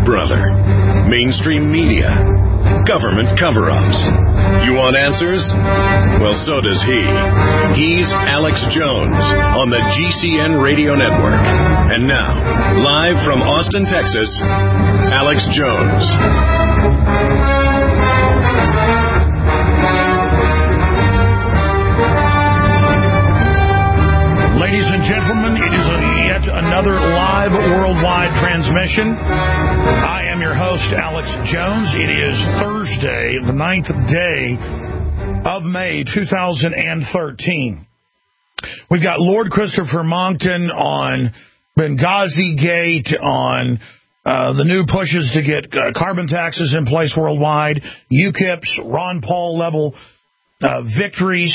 brother. Mainstream media. Government cover-ups. You want answers? Well, so does he. He's Alex Jones on the GCN Radio Network. And now, live from Austin, Texas, Alex Jones. Ladies and gentlemen, it is yet another live worldwide transmission. I am your host, Alex Jones. It is Thursday, the 9th day of May, 2013. We've got Lord Christopher Monckton on Benghazi Gate, on the new pushes to get carbon taxes in place worldwide, UKIP's Ron Paul level victories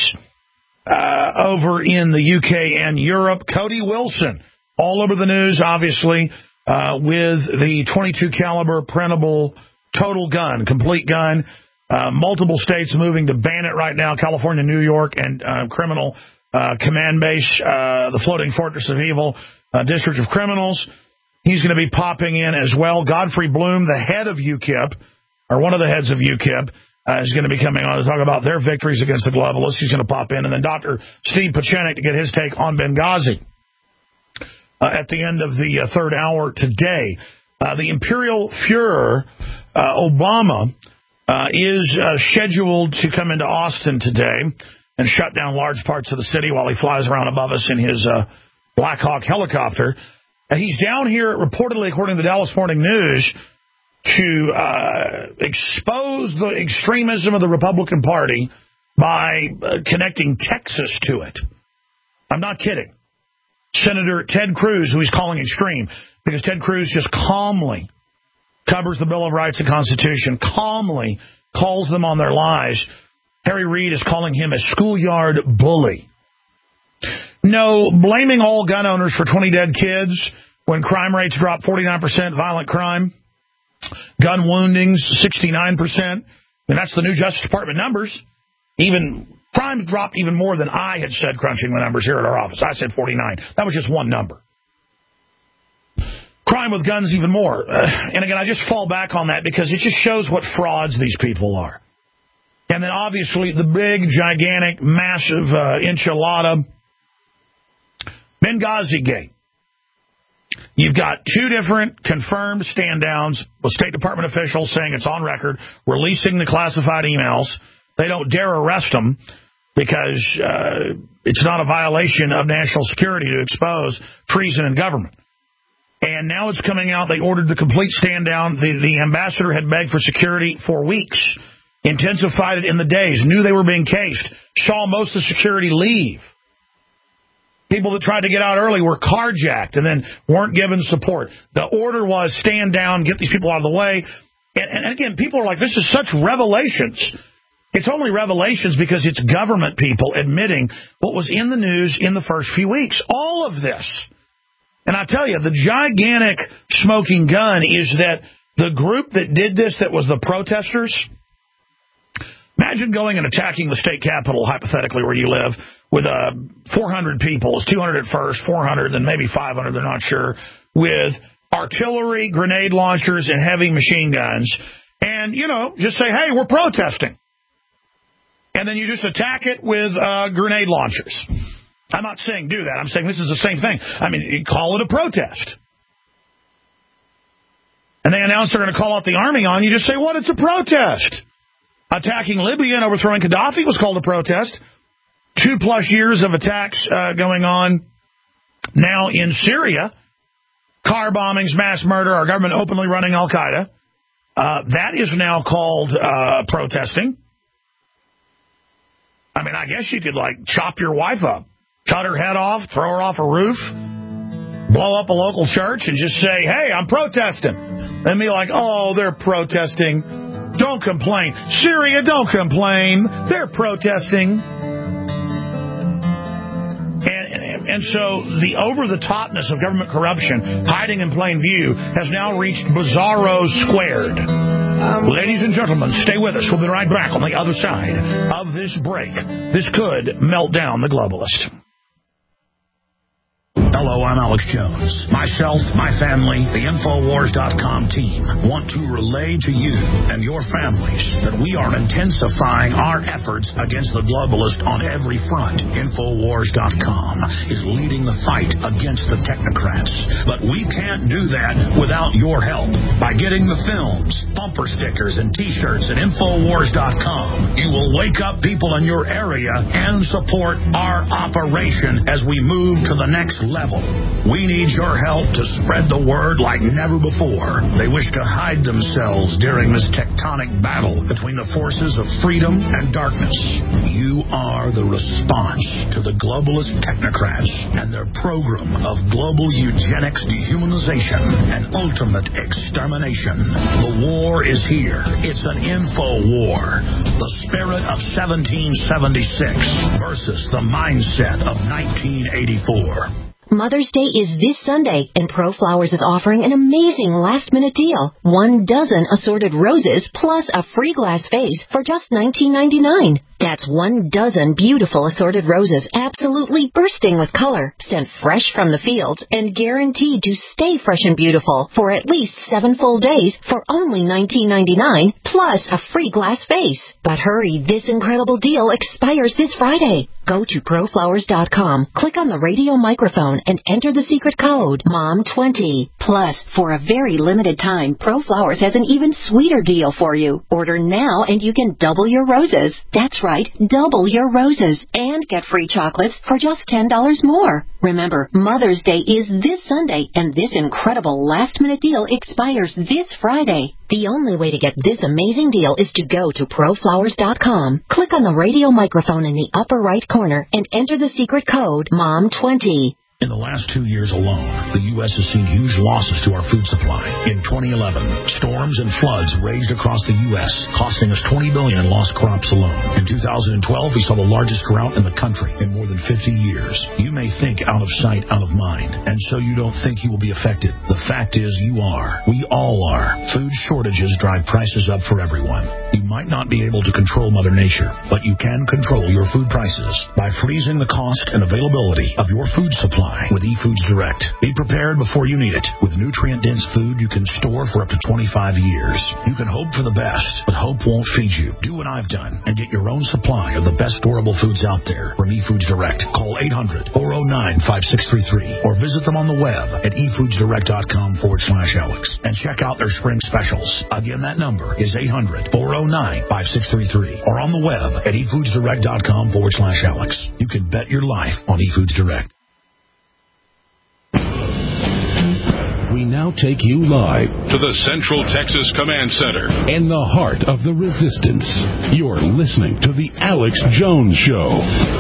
over in the UK and Europe. Cody Wilson, all over the news, obviously, with the .22 caliber printable total gun, complete gun. Multiple states moving to ban it right now, California, New York, and criminal command base, the Floating Fortress of Evil, District of Criminals. He's going to be popping in as well. Godfrey Bloom, the head of UKIP, or one of the heads of UKIP, is going to be coming on to talk about their victories against the globalists. He's going to pop in. And then Dr. Steve Pieczenik to get his take on Benghazi at the end of the third hour today. The Imperial Führer, Obama, is scheduled to come into Austin today and shut down large parts of the city while he flies around above us in his Black Hawk helicopter. He's down here, reportedly, according to the Dallas Morning News, to expose the extremism of the Republican Party by connecting Texas to it. I'm not kidding. Senator Ted Cruz, who he's calling extreme, because Ted Cruz just calmly covers the Bill of Rights and Constitution, calmly calls them on their lies. Harry Reid is calling him a schoolyard bully. No, blaming all gun owners for 20 dead kids when crime rates drop 49%, violent crime, gun woundings 69%, and that's the new Justice Department numbers. Even crimes dropped even more than I had said, crunching the numbers here at our office. I said 49. That was just one number. Crime with guns even more. And again, I just fall back on that because it just shows what frauds these people are. And then obviously the big, gigantic, massive enchilada, Benghazi Gate. You've got two different confirmed stand-downs with State Department officials saying it's on record, releasing the classified emails. They don't dare arrest them because it's not a violation of national security to expose treason in government. And now it's coming out, they ordered the complete stand-down. The ambassador had begged for security for weeks, intensified it in the days, knew they were being cased, saw most of the security leave. People that tried to get out early were carjacked and then weren't given support. The order was stand down, get these people out of the way. And again, people are like, this is such revelations. It's only revelations because it's government people admitting what was in the news in the first few weeks. All of this. And I tell you, the gigantic smoking gun is that the group that did this, that was the protesters, imagine going and attacking the state capitol, hypothetically, where you live, with 400 people. It's 200 at first, 400, then maybe 500, they're not sure, with artillery, grenade launchers, and heavy machine guns. And, just say, hey, we're protesting. And then you just attack it with grenade launchers. I'm not saying do that. I'm saying this is the same thing. I mean, you call it a protest. And they announce they're going to call out the army on you. Just say, what? It's a protest. Attacking Libya and overthrowing Gaddafi was called a protest. 2+ years of attacks going on now in Syria. Car bombings, mass murder, our government openly running Al-Qaeda. That is now called protesting. I mean, I guess you could, chop your wife up, cut her head off, throw her off a roof, blow up a local church, and just say, hey, I'm protesting. And be like, oh, they're protesting. Don't complain. Syria, don't complain. They're protesting. And so the over-the-topness of government corruption, hiding in plain view, has now reached bizarro squared. Ladies and gentlemen, stay with us. We'll be right back on the other side of this break. This could melt down the globalist. Hello, I'm Alex Jones. Myself, my family, the Infowars.com team want to relay to you and your families that we are intensifying our efforts against the globalist on every front. Infowars.com is leading the fight against the technocrats. But we can't do that without your help. By getting the films, bumper stickers, and T-shirts at Infowars.com, you will wake up people in your area and support our operation as we move to the next level. We need your help to spread the word like never before. They wish to hide themselves during this tectonic battle between the forces of freedom and darkness. You are the response to the globalist technocrats and their program of global eugenics, dehumanization, and ultimate extermination. The war is here. It's an info war. The spirit of 1776 versus the mindset of 1984. Mother's Day is this Sunday, and ProFlowers is offering an amazing last-minute deal. 1 dozen assorted roses plus a free glass vase for just $19.99. That's 1 dozen beautiful assorted roses, absolutely bursting with color, sent fresh from the fields, and guaranteed to stay fresh and beautiful for at least 7 full days for only $19.99, plus a free glass vase. But hurry, this incredible deal expires this Friday. Go to ProFlowers.com, click on the radio microphone, and enter the secret code, MOM20. Plus, for a very limited time, ProFlowers has an even sweeter deal for you. Order now and you can double your roses. That's right, double your roses, and get free chocolates for just $10 more. Remember, Mother's Day is this Sunday, and this incredible last-minute deal expires this Friday. The only way to get this amazing deal is to go to ProFlowers.com, click on the radio microphone in the upper right corner, and enter the secret code, MOM20. In the last 2 years alone, the U.S. has seen huge losses to our food supply. In 2011, storms and floods raged across the U.S., costing us $20 billion in lost crops alone. In 2012, we saw the largest drought in the country in more than 50 years. You may think out of sight, out of mind, and so you don't think you will be affected. The fact is you are. We all are. Food shortages drive prices up for everyone. You might not be able to control Mother Nature, but you can control your food prices by freezing the cost and availability of your food supply with eFoods Direct. Be prepared before you need it. With nutrient-dense food you can store for up to 25 years. You can hope for the best, but hope won't feed you. Do what I've done and get your own supply of the best storable foods out there from eFoods Direct. Call 800-409-5633 or visit them on the web at efoodsdirect.com/Alex and check out their spring specials. Again, that number is 800-409-5633 or on the web at efoodsdirect.com/Alex. You can bet your life on eFoods Direct. We now take you live to the Central Texas Command Center in the heart of the resistance. You're listening to The Alex Jones Show.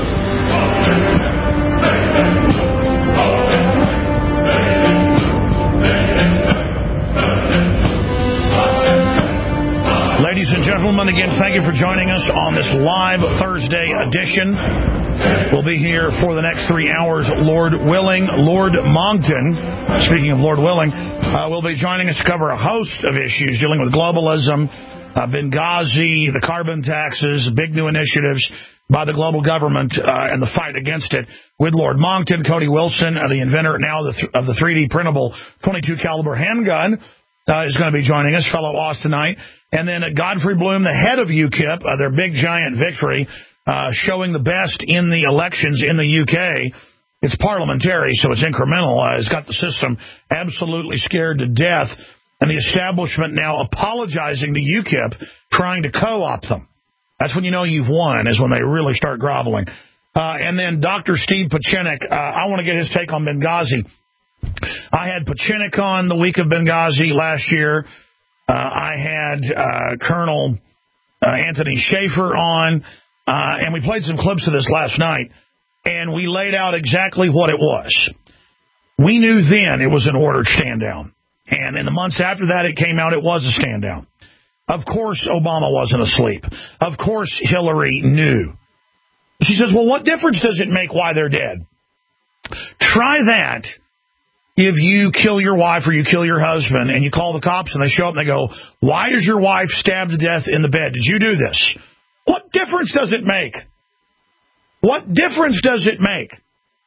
Ladies and gentlemen, again, thank you for joining us on this live Thursday edition. We'll be here for the next 3 hours, Lord willing. Lord Monckton, speaking of Lord willing, will be joining us to cover a host of issues dealing with globalism, Benghazi, the carbon taxes, big new initiatives by the global government and the fight against it. With Lord Monckton, Cody Wilson, the inventor now of the 3D printable 22 caliber handgun, is going to be joining us, fellow Austinite. And then Godfrey Bloom, the head of UKIP, their big giant victory, showing the best in the elections in the UK. It's parliamentary, so it's incremental. It's got the system absolutely scared to death. And the establishment now apologizing to UKIP, trying to co-opt them. That's when you know you've won, is when they really start groveling. And then Dr. Steve Pieczenik, I want to get his take on Benghazi. I had Pieczenik on the week of Benghazi last year. I had Colonel Anthony Schaefer on, and we played some clips of this last night, and we laid out exactly what it was. We knew then it was an ordered stand-down, and in the months after that it came out it was a stand-down. Of course Obama wasn't asleep. Of course Hillary knew. She says, well, what difference does it make why they're dead? Try that if you kill your wife or you kill your husband and you call the cops and they show up and they go, why is your wife stabbed to death in the bed? Did you do this? What difference does it make? What difference does it make?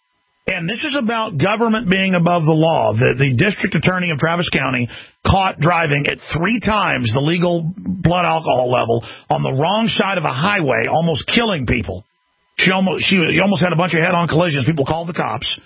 And this is about government being above the law. The district attorney of Travis County caught driving at 3 times the legal blood alcohol level on the wrong side of a highway, almost killing people. She almost had a bunch of head-on collisions. People called the cops.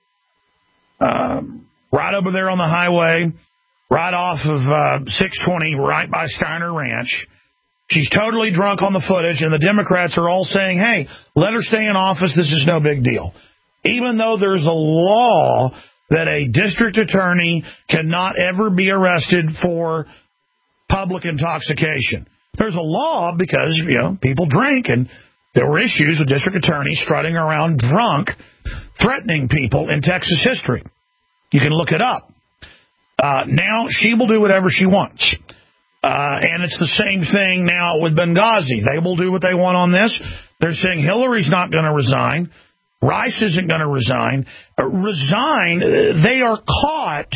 Right over there on the highway, right off of 620, right by Steiner Ranch. She's totally drunk on the footage, and the Democrats are all saying, hey, let her stay in office. This is no big deal. Even though there's a law that a district attorney cannot ever be arrested for public intoxication. There's a law because, people drink, and there were issues with district attorneys strutting around drunk, threatening people in Texas history. You can look it up. Now she will do whatever she wants. And it's the same thing now with Benghazi. They will do what they want on this. They're saying Hillary's not going to resign. Rice isn't going to resign. They are caught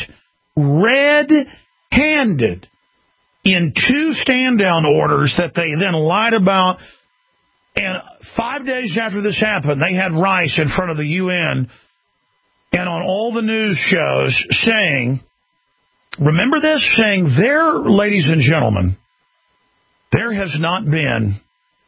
red-handed in 2 stand-down orders that they then lied about. And 5 days after this happened, they had Rice in front of the UN and on all the news shows saying, remember this? Saying, ladies and gentlemen, there has not been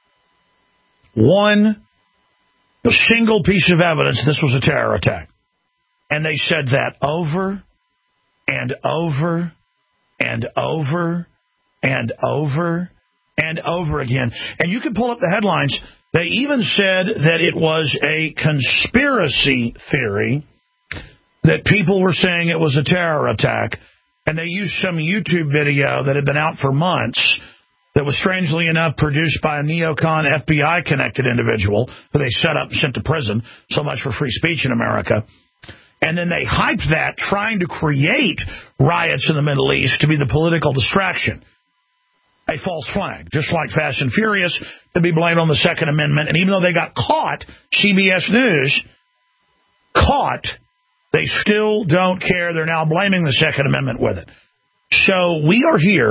one single piece of evidence this was a terror attack. And they said that over and over and over and over and over again. And you can pull up the headlines. They even said that it was a conspiracy theory, that people were saying it was a terror attack. And they used some YouTube video that had been out for months that was, strangely enough, produced by a neocon FBI-connected individual who they set up and sent to prison. So much for free speech in America. And then they hyped that, trying to create riots in the Middle East to be the political distraction. A false flag, just like Fast and Furious, to be blamed on the Second Amendment. And even though they got caught, CBS News, they still don't care. They're now blaming the Second Amendment with it. So we are here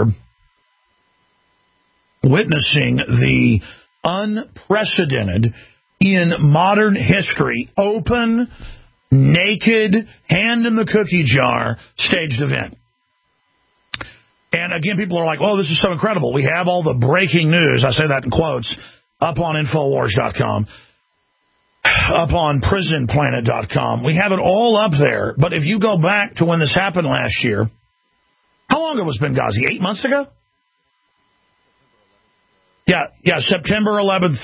witnessing the unprecedented in modern history, open, naked, hand in the cookie jar staged event. And again, people are like, oh, this is so incredible. We have all the breaking news, I say that in quotes, up on Infowars.com, up on PrisonPlanet.com. We have it all up there. But if you go back to when this happened last year, how long ago was Benghazi? 8 months ago? Yeah, September 11th,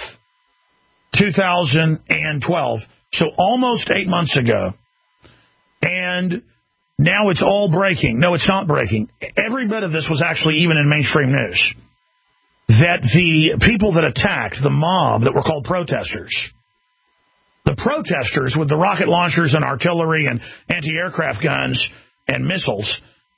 2012. So almost 8 months ago. And now it's all breaking. No, it's not breaking. Every bit of this was actually even in mainstream news. That the people that attacked, the mob that were called protesters, the protesters with the rocket launchers and artillery and anti-aircraft guns and missiles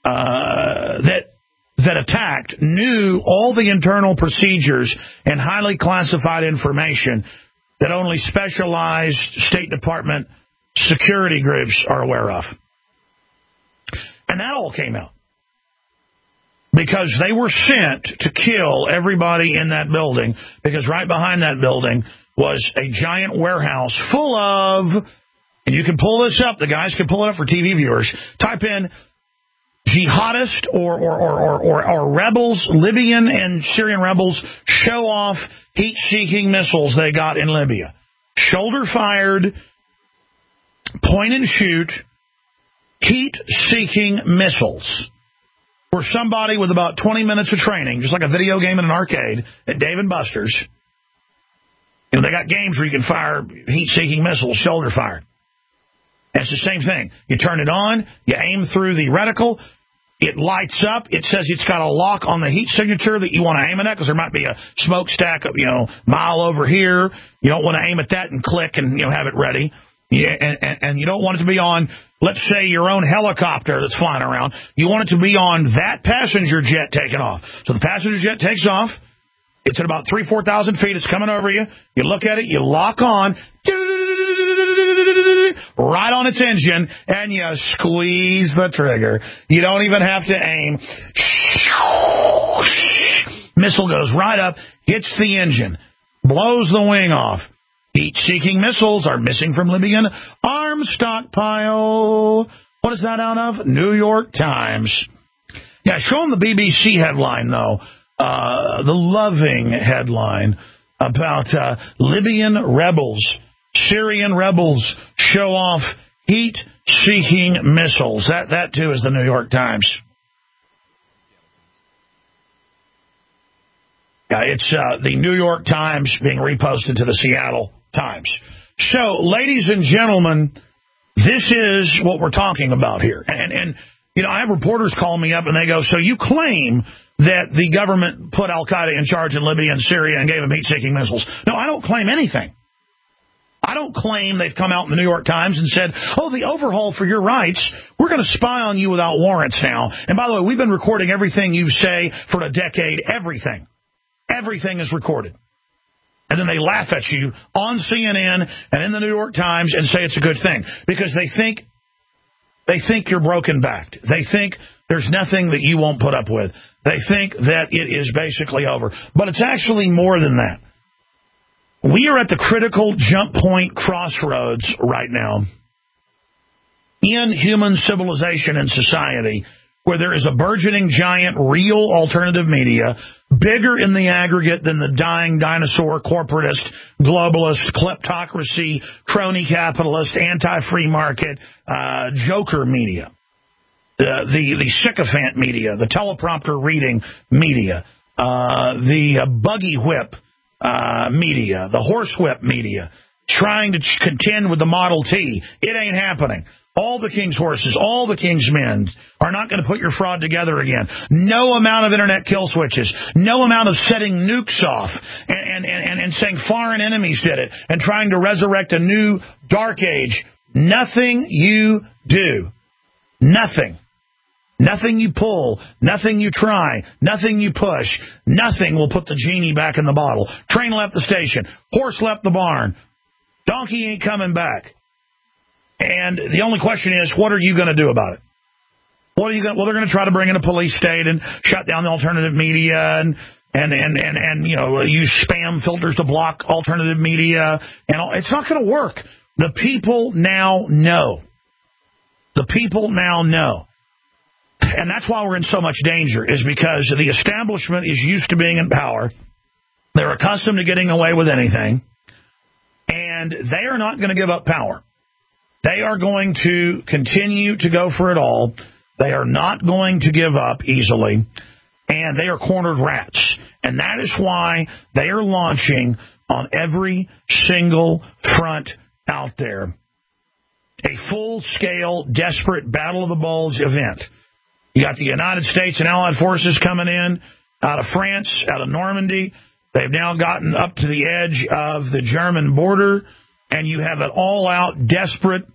that attacked knew all the internal procedures and highly classified information that only specialized State Department security groups are aware of. And that all came out because they were sent to kill everybody in that building, because right behind that building was a giant warehouse full of, and you can pull this up, the guys can pull it up for TV viewers, type in jihadist or rebels, Libyan and Syrian rebels show off heat-seeking missiles they got in Libya. Shoulder-fired, point-and-shoot, heat-seeking missiles, where somebody with about 20 minutes of training, just like a video game in an arcade at Dave & Buster's, they got games where you can fire heat-seeking missiles, shoulder-fired. And it's the same thing. You turn it on, you aim through the reticle, it lights up, it says it's got a lock on the heat signature that you want to aim it at, because there might be a smokestack of, mile over here. You don't want to aim at that and click and, have it ready. And you don't want it to be on, let's say, your own helicopter that's flying around. You want it to be on that passenger jet taking off. So the passenger jet takes off. It's at about 3,000-4,000 feet. It's coming over you. You look at it. You lock on. Right on its engine, and you squeeze the trigger. You don't even have to aim. Missile goes right up, hits the engine, blows the wing off. Heat-seeking missiles are missing from Libyan arms stockpile. What is that out of? New York Times. Yeah, show them the BBC headline, though. The loving headline about Libyan rebels, Syrian rebels show off heat-seeking missiles. That too, is the New York Times. It's the New York Times being reposted to the Seattle Times. So, ladies and gentlemen, this is what we're talking about here. And you know, I have reporters call me up and they go, so you claim that the government put al-Qaeda in charge in Libya and Syria and gave them heat-seeking missiles. No, I don't claim anything. I don't claim they've come out in the New York Times and said, oh, the overhaul for your rights, we're going to spy on you without warrants now. And by the way, we've been recording everything you say for a decade, everything. Everything is recorded. And then they laugh at you on CNN and in the New York Times and say it's a good thing because they think you're broken-backed. They think there's nothing that you won't put up with. They think that it is basically over. But it's actually more than that. We are at the critical jump point crossroads right now in human civilization and society where there is a burgeoning giant real alternative media, bigger in the aggregate than the dying dinosaur, corporatist, globalist, kleptocracy, crony capitalist, anti-free market, joker media, the sycophant media, the teleprompter reading media, the buggy whip media, the horsewhip media, trying to contend with the Model T. It ain't happening. All the king's horses, all the king's men are not going to put your fraud together again. No amount of internet kill switches, no amount of setting nukes off and saying foreign enemies did it and trying to resurrect a new dark age. Nothing you do, nothing you pull, nothing you try, nothing you push, nothing will put the genie back in the bottle. Train left the station, horse left the barn, donkey ain't coming back. And the only question is, what are you going to do about it? What are you going? Well, they're going to try to bring in a police state and shut down the alternative media and you know, use spam filters to block alternative media. And all. It's not going to work. The people now know. The people now know. And that's why we're in so much danger, is because the establishment is used to being in power. They're accustomed to getting away with anything. And they are not going to give up power. They are going to continue to go for it all. They are not going to give up easily. And they are cornered rats. And that is why they are launching on every single front out there a full-scale, desperate Battle of the Bulge event. You got the United States and Allied forces coming in out of France, out of Normandy. They've now gotten up to the edge of the German border. And you have an all-out, desperate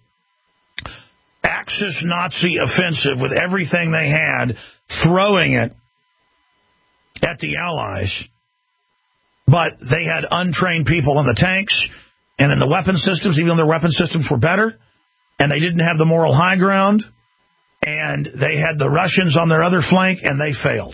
Axis Nazi offensive with everything they had, throwing it at the Allies. But they had untrained people in the tanks and in the weapon systems, even though their weapon systems were better. And they didn't have the moral high ground. And they had the Russians on their other flank, and they failed.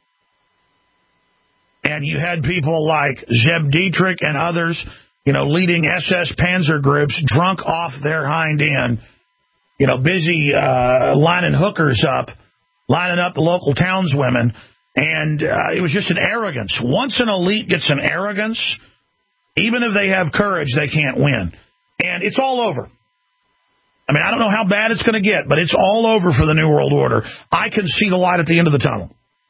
And you had people like Zeb Dietrich and others, you know, leading SS Panzer groups, drunk off their hind end, you know, busy lining hookers up, lining up the local townswomen. And it was just an arrogance. Once an elite gets an arrogance, even if they have courage, they can't win. And it's all over. I mean, I don't know how bad it's going to get, but it's all over for the New World Order. I can see the light at the end of the tunnel.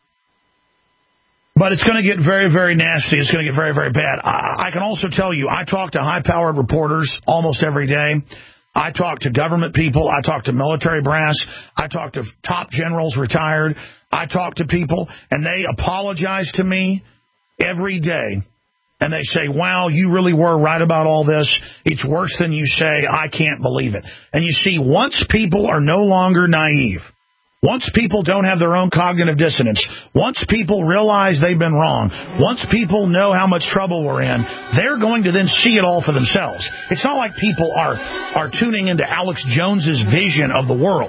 But it's going to get very, very nasty. It's going to get very, very bad. I can also tell you, I talk to high-powered reporters almost every day. I talk to government people. I talk to military brass. I talk to top generals retired. I talk to people, and they apologize to me every day. And they say, wow, you really were right about all this. It's worse than you say. I can't believe it. And you see, once people are no longer naive, once people don't have their own cognitive dissonance, once people realize they've been wrong, once people know how much trouble we're in, they're going to then see it all for themselves. It's not like people are tuning into Alex Jones's vision of the world.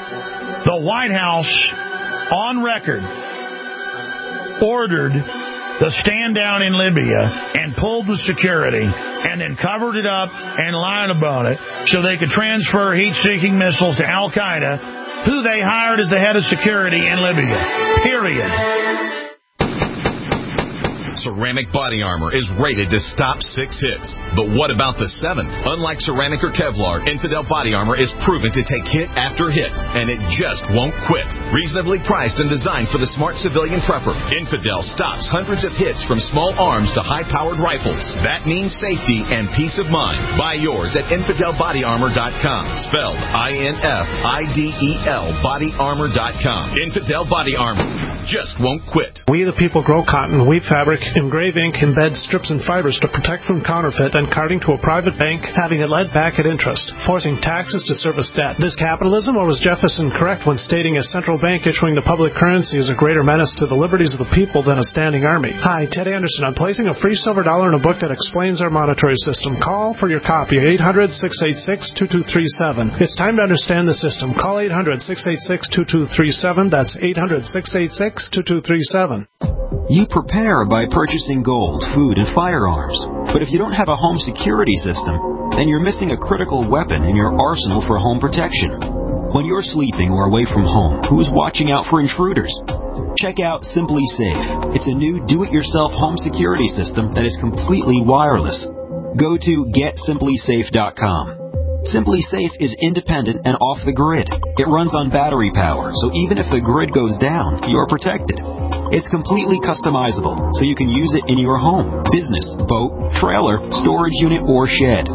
The White House, on record, ordered the stand down in Libya and pulled the security and then covered it up and lied about it so they could transfer heat-seeking missiles to Al-Qaeda, who they hired as the head of security in Libya. Period. Ceramic body armor is rated to stop 6 hits. But what about the 7th? Unlike ceramic or Kevlar, Infidel body armor is proven to take hit after hit, and it just won't quit. Reasonably priced and designed for the smart civilian prepper, Infidel stops hundreds of hits from small arms to high-powered rifles. That means safety and peace of mind. Buy yours at InfidelBodyArmor.com. Spelled INFIDEL BodyArmor.com. Infidel Body Armor just won't quit. We the people grow cotton, weave fabric, engrave ink, embed strips and fibers to protect from counterfeit and carting to a private bank, having it led back at interest, forcing taxes to service debt. This capitalism, or was Jefferson correct when stating a central bank issuing the public currency is a greater menace to the liberties of the people than a standing army? Hi, Ted Anderson. I'm placing a free silver dollar in a book that explains our monetary system. Call for your copy at 800-686-2237. It's time to understand the system. Call 800-686-2237. That's 800-686-2237. You prepare by purchasing gold, food, and firearms. But if you don't have a home security system, then you're missing a critical weapon in your arsenal for home protection. When you're sleeping or away from home, who's watching out for intruders? Check out Simply Safe. It's a new do-it-yourself home security system that is completely wireless. Go to GetSimplySafe.com. Simply Safe is independent and off the grid. It runs on battery power, so even if the grid goes down, you're protected. It's completely customizable, so you can use it in your home, business, boat, trailer, storage unit, or shed.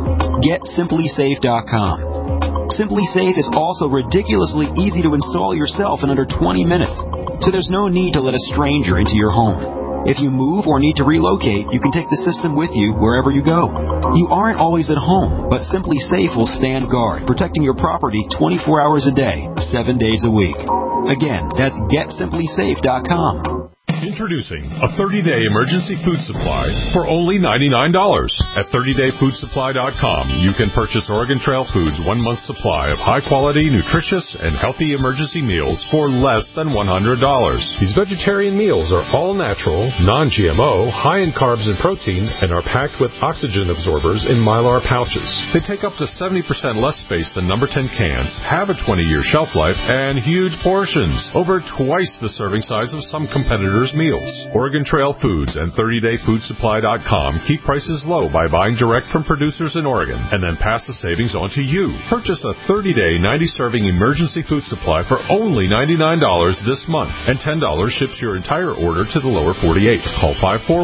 GetSimplySafe.com. Simply Safe is also ridiculously easy to install yourself in under 20 minutes, so there's no need to let a stranger into your home. If you move or need to relocate, you can take the system with you wherever you go. You aren't always at home, but Simply Safe will stand guard, protecting your property 24 hours a day, 7 days a week. Again, that's GetSimplySafe.com. Introducing a 30-day emergency food supply for only $99. At 30dayfoodsupply.com, you can purchase Oregon Trail Foods' 1 month supply of high-quality, nutritious, and healthy emergency meals for less than $100. These vegetarian meals are all natural, non-GMO, high in carbs and protein, and are packed with oxygen absorbers in Mylar pouches. They take up to 70% less space than number 10 cans, have a 20-year shelf life, and huge portions, over twice the serving size of some competitors' meals. Oregon Trail Foods and 30dayfoodsupply.com keep prices low by buying direct from producers in Oregon and then pass the savings on to you. Purchase a 30-day 90-serving emergency food supply for only $99 this month, and $10 ships your entire order to the lower 48. Call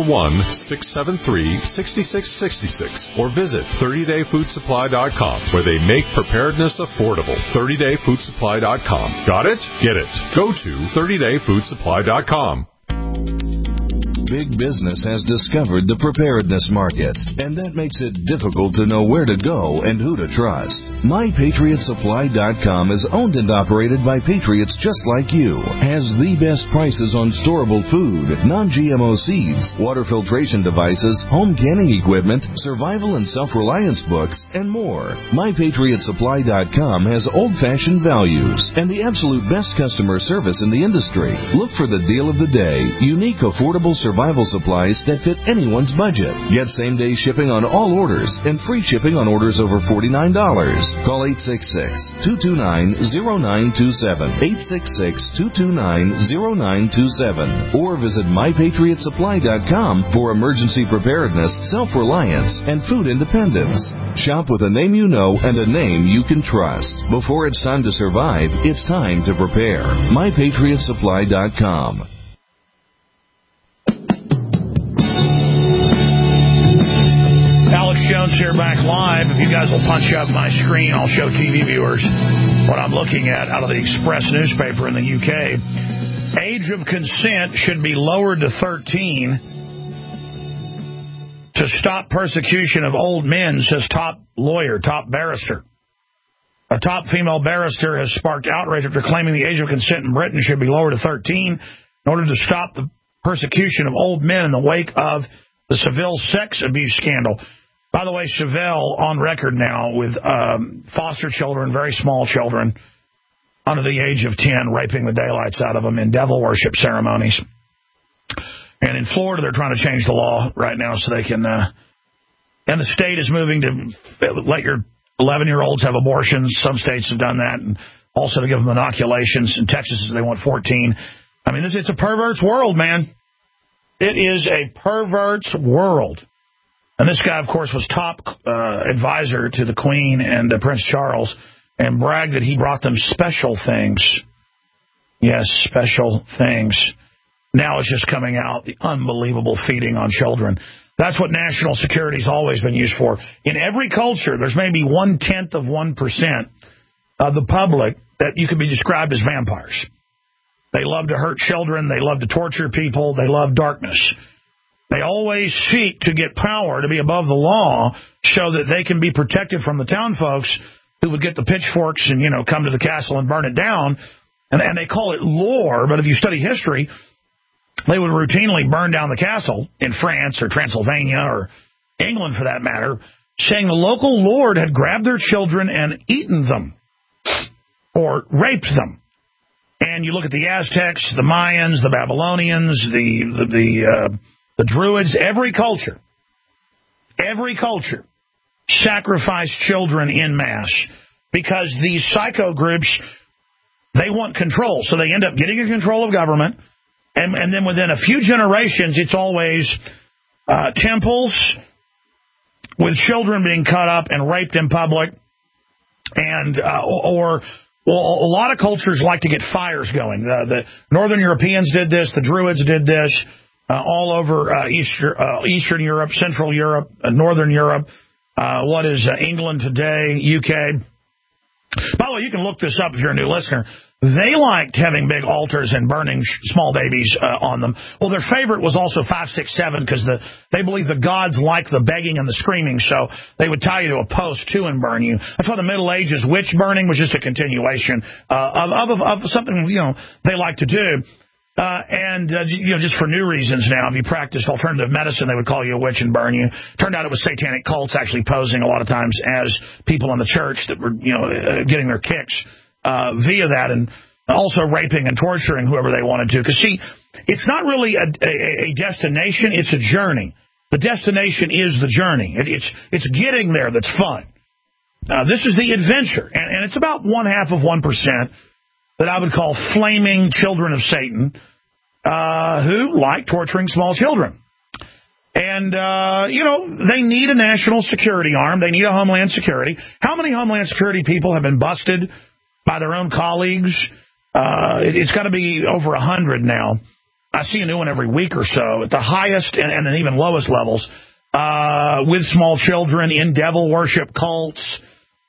541-673-6666 or visit 30dayfoodsupply.com, where they make preparedness affordable. 30dayfoodsupply.com. Got it? Get it. Go to 30dayfoodsupply.com. Big business has discovered the preparedness market, and that makes it difficult to know where to go and who to trust. MyPatriotSupply.com is owned and operated by patriots just like you, has the best prices on storable food, non-GMO seeds, water filtration devices, home canning equipment, survival and self-reliance books, and more. MyPatriotSupply.com has old-fashioned values and the absolute best customer service in the industry. Look for the deal of the day, unique, affordable survival supplies that fit anyone's budget. Get same-day shipping on all orders and free shipping on orders over $49. Call 866-229-0927, 866-229-0927, or visit MyPatriotSupply.com for emergency preparedness, self-reliance, and food independence. Shop with a name you know and a name you can trust. Before it's time to survive, it's time to prepare. MyPatriotSupply.com. Alex Jones here, back live. If you guys will punch up my screen, I'll show TV viewers what I'm looking at out of the Express newspaper in the UK. Age of consent should be lowered to 13 to stop persecution of old men, says top barrister. A top female barrister has sparked outrage after claiming the age of consent in Britain should be lowered to 13 in order to stop the persecution of old men in the wake of the Seville sex abuse scandal. By the way, Seville on record now with foster children, very small children, under the age of 10, raping the daylights out of them in devil worship ceremonies. And in Florida, they're trying to change the law right now so they can... and the state is moving to let your 11-year-olds have abortions. Some states have done that. And also to give them inoculations. In Texas, they want 14. I mean, it's a perverse world, man. It is a perverse world. And this guy, of course, was top advisor to the Queen and Prince Charles and bragged that he brought them special things. Yes, special things. Now it's just coming out, the unbelievable feeding on children. That's what national security's always been used for. In every culture, there's maybe 0.1% of the public that you could be described as vampires. They love to hurt children. They love to torture people. They love darkness. They always seek to get power to be above the law so that they can be protected from the town folks who would get the pitchforks and, come to the castle and burn it down. And they call it lore, but if you study history, they would routinely burn down the castle in France or Transylvania or England, for that matter, saying the local lord had grabbed their children and eaten them or raped them. And you look at the Aztecs, the Mayans, the Babylonians, the Druids, every culture sacrificed children en masse because these psycho groups, they want control. So they end up getting in control of government. And then within a few generations, it's always temples with children being cut up and raped in public. And a lot of cultures like to get fires going. The Northern Europeans did this. The Druids did this all over Eastern Europe, Central Europe, Northern Europe. What is England today, UK? By the way, you can look this up if you're a new listener. They liked having big altars and burning small babies on them. Well, their favorite was also 5, 6, 7 because they believe the gods like the begging and the screaming, so they would tie you to a post, too, and burn you. That's why the Middle Ages witch burning was just a continuation of something, they like to do. Just for new reasons now. If you practiced alternative medicine, they would call you a witch and burn you. Turned out it was satanic cults actually posing a lot of times as people in the church that were, getting their kicks via that, and also raping and torturing whoever they wanted to. Because, see, it's not really a destination, it's a journey. The destination is the journey. It's getting there that's fun. This is the adventure, and it's about 0.5% that I would call flaming children of Satan who like torturing small children. And, they need a national security arm. They need a Homeland Security. How many Homeland Security people have been busted by their own colleagues? It's got to be over 100 now. I see a new one every week or so at the highest and then even lowest levels with small children in devil worship cults,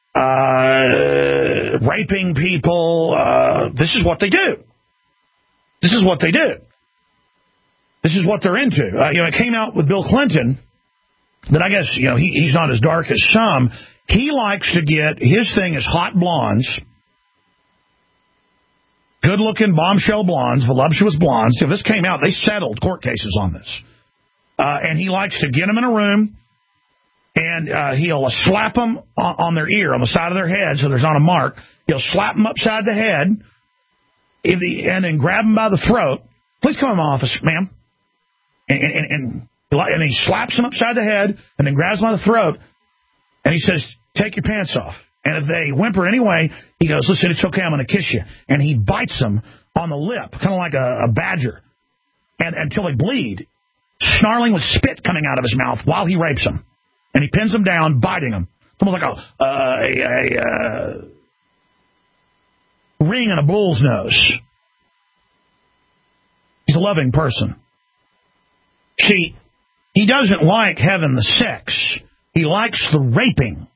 raping people. This is what they do. This is what they do. This is what they're into. It came out with Bill Clinton that I guess, he's not as dark as some. He likes to get, his thing is hot blondes, good-looking bombshell blondes, voluptuous blondes. This came out, they settled court cases on this. And he likes to get them in a room, and he'll slap them on their ear, on the side of their head, so there's not a mark. He'll slap them upside the head, and then grab them by the throat. Please come in my office, ma'am. And he slaps them upside the head, and then grabs them by the throat, and he says, take your pants off. And if they whimper anyway, he goes, listen, it's okay, I'm going to kiss you. And he bites them on the lip, kind of like a badger, and until they bleed, snarling with spit coming out of his mouth while he rapes them. And he pins them down, biting them. It's almost like a ring in a bull's nose. He's a loving person. See, he doesn't like having the sex. He likes the raping.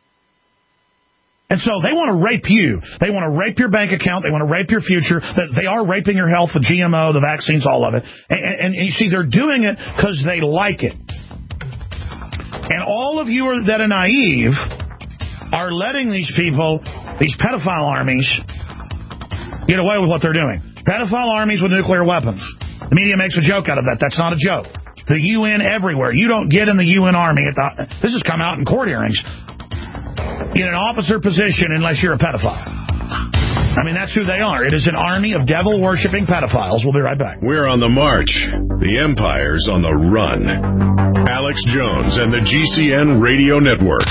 And so they want to rape you. They want to rape your bank account. They want to rape your future. They are raping your health, the GMO, the vaccines, all of it. And you see, they're doing it because they like it. And all of you that are naive are letting these people, these pedophile armies, get away with what they're doing. Pedophile armies with nuclear weapons. The media makes a joke out of that. That's not a joke. The UN everywhere. You don't get in the UN army. This has come out in court hearings. In an officer position unless you're a pedophile. I mean, that's who they are. It is an army of devil-worshipping pedophiles. We'll be right back. We're on the march. The empire's on the run. Alex Jones and the GCN Radio Network.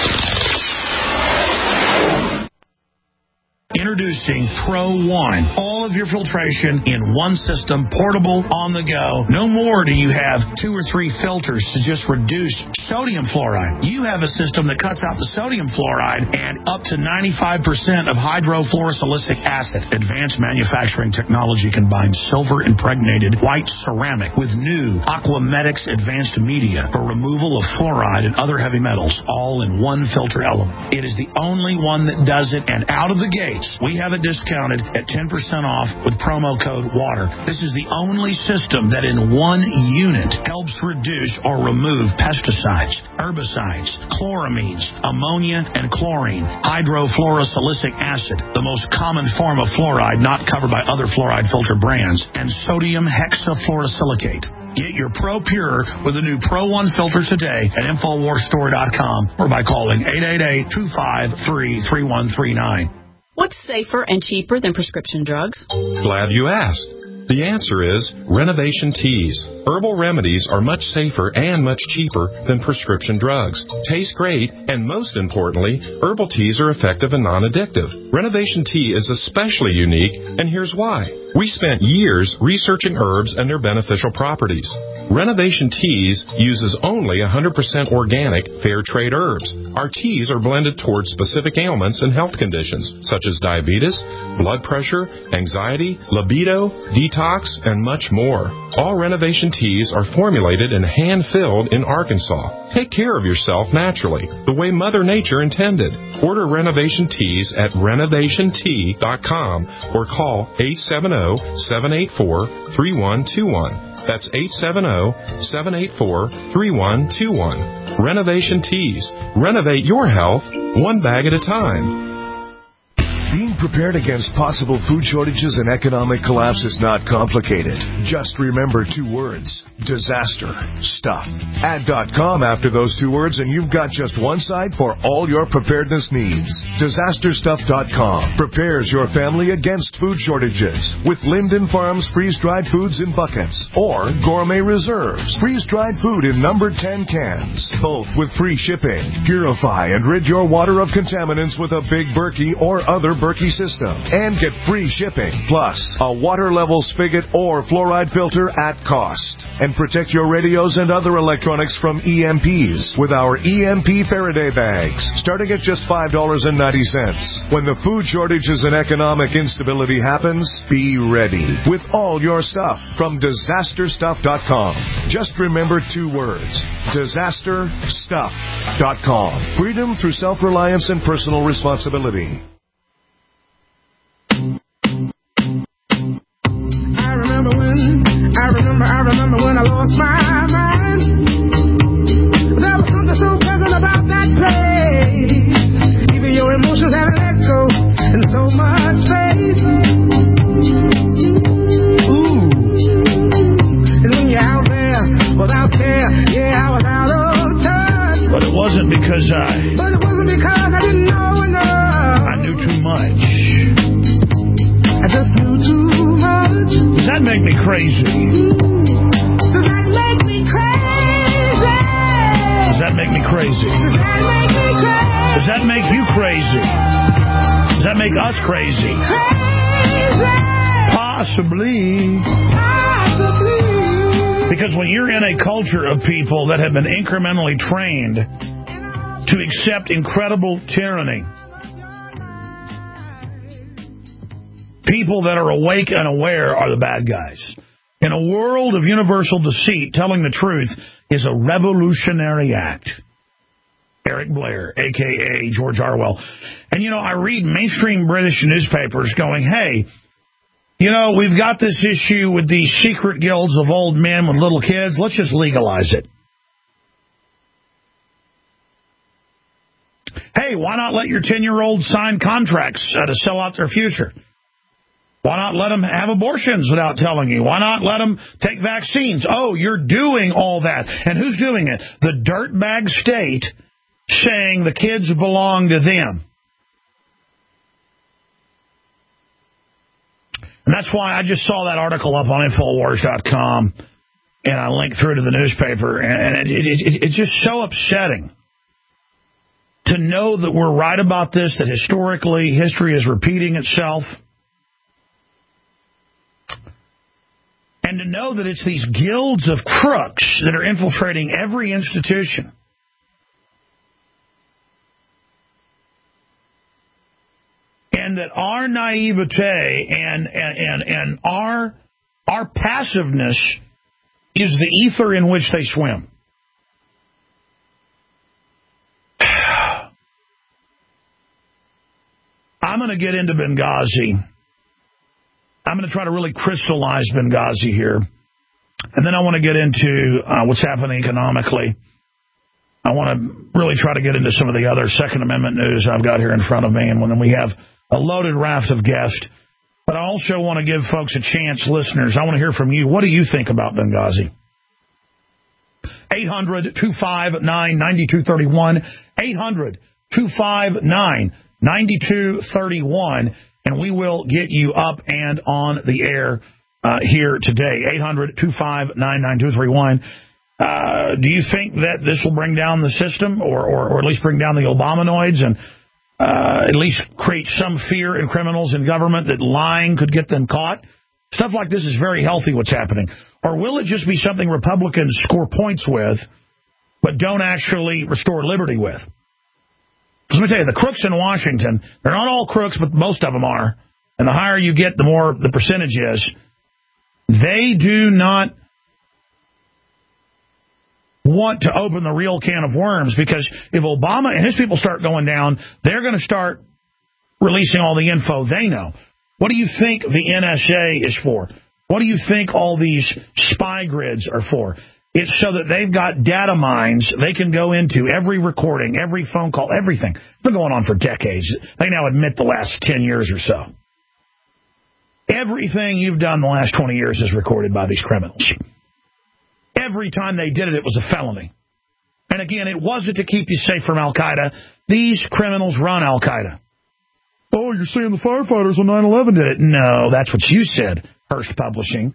Introducing Pro One. All of your filtration in one system, portable, on the go. No more do you have 2 or 3 filters to just reduce sodium fluoride. You have a system that cuts out the sodium fluoride and up to 95% of hydrofluorosilicic acid. Advanced manufacturing technology combines silver-impregnated white ceramic with new Aquamedics advanced media for removal of fluoride and other heavy metals, all in one filter element. It is the only one that does it, and out of the gates, we have it discounted at 10% off with promo code WATER. This is the only system that in one unit helps reduce or remove pesticides, herbicides, chloramines, ammonia, and chlorine, hydrofluorosilicic acid, the most common form of fluoride not covered by other fluoride filter brands, and sodium hexafluorosilicate. Get your Pro Pure with the new Pro One filter today at InfoWarsStore.com or by calling 888-253-3139. What's safer and cheaper than prescription drugs? Glad you asked. The answer is Renovation Teas. Herbal remedies are much safer and much cheaper than prescription drugs. Taste great, and most importantly, herbal teas are effective and non-addictive. Renovation Tea is especially unique, and here's why. We spent years researching herbs and their beneficial properties. Renovation Teas uses only 100% organic, fair trade herbs. Our teas are blended towards specific ailments and health conditions, such as diabetes, blood pressure, anxiety, libido, detox, and much more. All Renovation Teas are formulated and hand-filled in Arkansas. Take care of yourself naturally, the way Mother Nature intended. Order Renovation Teas at renovationtea.com or call 870-784-3121. That's 870-784-3121. Renovation Teas. Renovate your health one bag at a time. Being prepared against possible food shortages and economic collapse is not complicated. Just remember 2 words: disaster stuff. Add .com after those 2 words and you've got just one site for all your preparedness needs. DisasterStuff.com prepares your family against food shortages with Linden Farms freeze-dried foods in buckets or Gourmet Reserves freeze-dried food in number 10 cans, both with free shipping. Purify and rid your water of contaminants with a Big Berkey or other Berkey system and get free shipping, plus a water level spigot or fluoride filter at cost. And protect your radios and other electronics from EMPs with our EMP Faraday bags, starting at just $5.90. When the food shortages and economic instability happens, be ready with all your stuff from DisasterStuff.com. Just remember 2 words: DisasterStuff.com. Freedom through self-reliance and personal responsibility. I remember when I lost my mind. There was something so pleasant about that place. Even your emotions had an echo in so much space. Ooh. And when you're out there without care, yeah, I was out of touch. But it wasn't because I didn't know enough. I knew too much. I just knew too much. Does that make me crazy? Does that make me crazy? Does that make me crazy? Does that make you crazy? Does that make us crazy? Possibly. Because when you're in a culture of people that have been incrementally trained to accept incredible tyranny, people that are awake and aware are the bad guys. In a world of universal deceit, telling the truth is a revolutionary act. Eric Blair, a.k.a. George Orwell. And, I read mainstream British newspapers going, hey, we've got this issue with these secret guilds of old men with little kids. Let's just legalize it. Hey, why not let your 10-year-old sign contracts to sell out their future? Why not let them have abortions without telling you? Why not let them take vaccines? Oh, you're doing all that. And who's doing it? The dirtbag state saying the kids belong to them. And that's why I just saw that article up on Infowars.com, and I linked through to the newspaper, and it's just so upsetting to know that we're right about this, that historically history is repeating itself, and to know that it's these guilds of crooks that are infiltrating every institution. And that our naivete and our passiveness is the ether in which they swim. I'm going to get into Benghazi. I'm going to try to really crystallize Benghazi here. And then I want to get into what's happening economically. I want to really try to get into some of the other Second Amendment news I've got here in front of me. And then we have a loaded raft of guests. But I also want to give folks a chance, listeners. I want to hear from you. What do you think about Benghazi? 800-259-9231. 800-259-9231. And we will get you up and on the air here today. 800-259-9231. Do you think that this will bring down the system or at least bring down the Obamanoids and at least create some fear in criminals in government that lying could get them caught? Stuff like this is very healthy, what's happening. Or will it just be something Republicans score points with but don't actually restore liberty with? Because let me tell you, the crooks in Washington, they're not all crooks, but most of them are. And the higher you get, the more the percentage is. They do not want to open the real can of worms, because if Obama and his people start going down, they're going to start releasing all the info they know. What do you think the NSA is for? What do you think all these spy grids are for? It's so that they've got data mines they can go into every recording, every phone call, everything. It's been going on for decades. They now admit the last 10 years or so. Everything you've done the last 20 years is recorded by these criminals. Every time they did it, it was a felony. And again, it wasn't to keep you safe from Al-Qaeda. These criminals run Al-Qaeda. Oh, you're saying the firefighters on 9/11 did it? No, that's what you said, Hearst Publishing.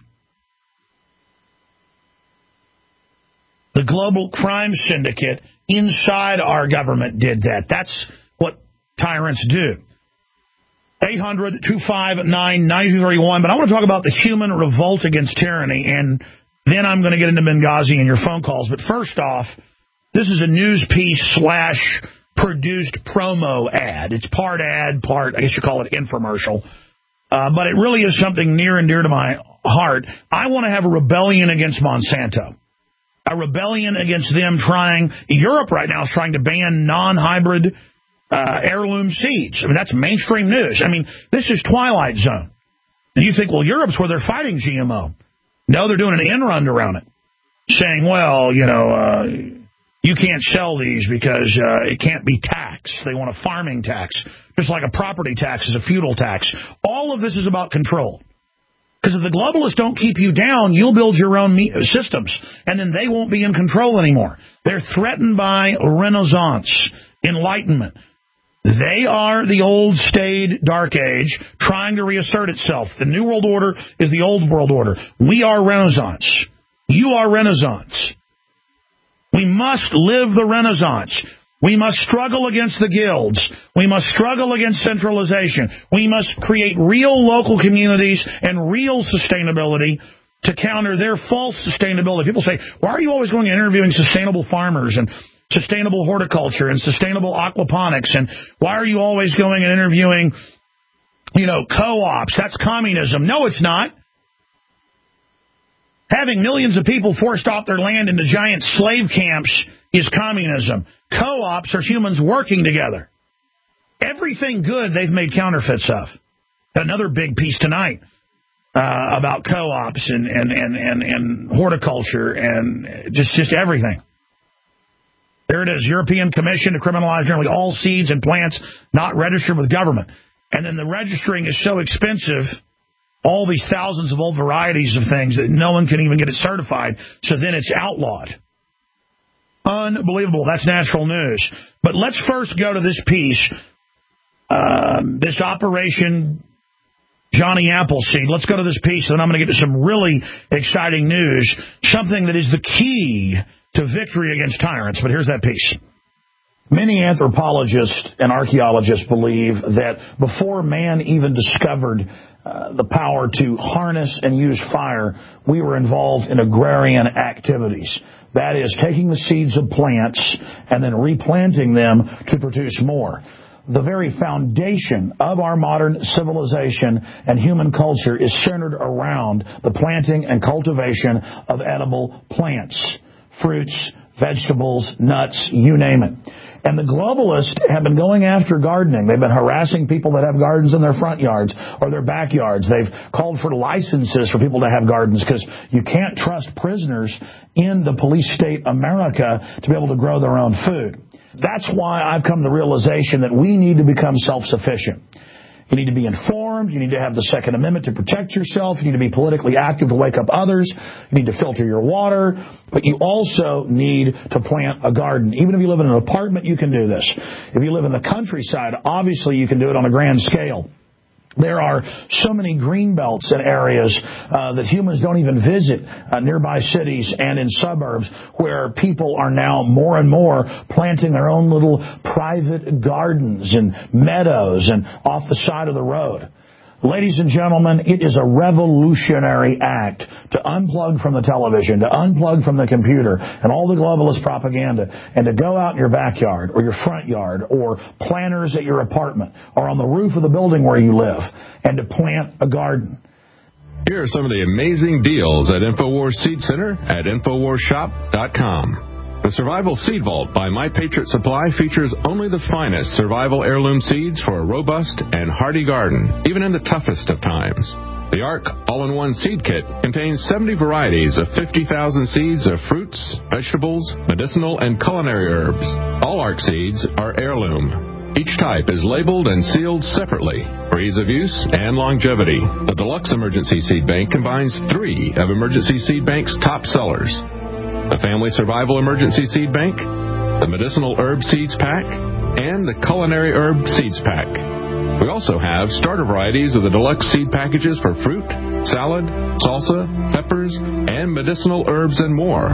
The global crime syndicate inside our government did that. That's what tyrants do. 800-259-9231. But I want to talk about the human revolt against tyranny, and then I'm going to get into Benghazi and your phone calls. But first off, this is a news piece / produced promo ad. It's part ad, part, I guess you call it infomercial. But it really is something near and dear to my heart. I want to have a rebellion against Monsanto. A rebellion against them trying, Europe right now is trying to ban non-hybrid heirloom seeds. I mean, that's mainstream news. I mean, this is Twilight Zone. And you think, well, Europe's where they're fighting GMO. No, they're doing an end run around it, saying, well, you know, you can't sell these because it can't be taxed. They want a farming tax, just like a property tax is a feudal tax. All of this is about control. Because if the globalists don't keep you down, you'll build your own systems, and then they won't be in control anymore. They're threatened by Renaissance, Enlightenment. They are the old, staid, dark age trying to reassert itself. The New World Order is the old world order. We are Renaissance. You are Renaissance. We must live the Renaissance. We must struggle against the guilds. We must struggle against centralization. We must create real local communities and real sustainability to counter their false sustainability. People say, why are you always going and interviewing sustainable farmers and sustainable horticulture and sustainable aquaponics? And why are you always going and interviewing, you know, co-ops? That's communism. No, it's not. Having millions of people forced off their land into giant slave camps is communism. Co-ops are humans working together. Everything good they've made counterfeits of. Another big piece tonight about co-ops and horticulture and just everything. There it is, European Commission to criminalize generally all seeds and plants not registered with government. And then the registering is so expensive, all these thousands of old varieties of things that no one can even get it certified, so then it's outlawed. Unbelievable. That's natural news. But let's first go to this piece, this Operation Johnny Appleseed. Let's go to this piece, and then I'm going to get to some really exciting news, something that is the key to victory against tyrants. But here's that piece. Many anthropologists and archaeologists believe that before man even discovered the power to harness and use fire, we were involved in agrarian activities. That is, taking the seeds of plants and then replanting them to produce more. The very foundation of our modern civilization and human culture is centered around the planting and cultivation of edible plants, fruits, vegetables, nuts, you name it. And the globalists have been going after gardening. They've been harassing people that have gardens in their front yards or their backyards. They've called for licenses for people to have gardens because you can't trust prisoners in the police state America to be able to grow their own food. That's why I've come to the realization that we need to become self-sufficient. You need to be informed. You need to have the Second Amendment to protect yourself. You need to be politically active to wake up others. You need to filter your water. But you also need to plant a garden. Even if you live in an apartment, you can do this. If you live in the countryside, obviously you can do it on a grand scale. There are so many green belts and areas that humans don't even visit, nearby cities and in suburbs, where people are now more and more planting their own little private gardens and meadows and off the side of the road. Ladies and gentlemen, it is a revolutionary act to unplug from the television, to unplug from the computer and all the globalist propaganda, and to go out in your backyard or your front yard or planters at your apartment or on the roof of the building where you live, and to plant a garden. Here are some of the amazing deals at InfoWars Seed Center at InfoWarsShop.com. The Survival Seed Vault by My Patriot Supply features only the finest survival heirloom seeds for a robust and hardy garden, even in the toughest of times. The ARC All-in-One Seed Kit contains 70 varieties of 50,000 seeds of fruits, vegetables, medicinal, and culinary herbs. All ARC seeds are heirloom. Each type is labeled and sealed separately for ease of use and longevity. The Deluxe Emergency Seed Bank combines 3 of Emergency Seed Bank's top sellers: the Family Survival Emergency Seed Bank, the Medicinal Herb Seeds Pack, and the Culinary Herb Seeds Pack. We also have starter varieties of the deluxe seed packages for fruit, salad, salsa, peppers, and medicinal herbs and more.